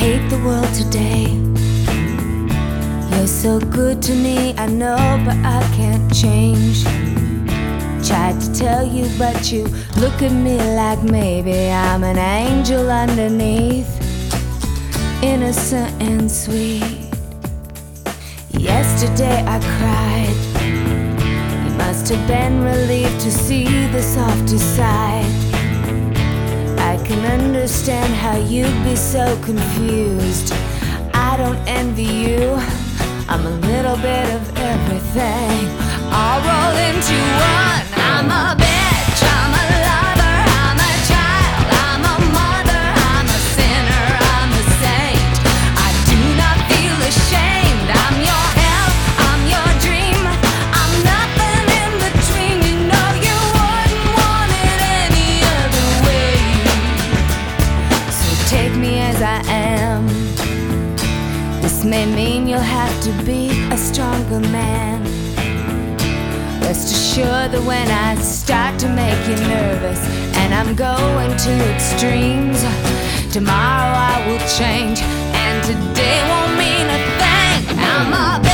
hate the world today. You're so good to me, I know, but I can't change. Tried to tell you, but you look at me like maybe I'm an angel underneath, innocent and sweet. Yesterday I cried. You must have been relieved to see the softer side. I can understand how you'd be so confused. I don't envy you, I'm a little bit of everything, all rolled into one. I'm a bitch, I'm a lover, I'm a child, I'm a mother, I'm a sinner, I'm a saint. I do not feel ashamed. I'm your hell, I'm your dream, I'm nothing in between. You know you wouldn't want it any other way. So take me as I am. This may mean you'll have to be a stronger man. Rest assured that when I start to make you nervous and I'm going to extremes, tomorrow I will change and today won't mean a thing. I'm a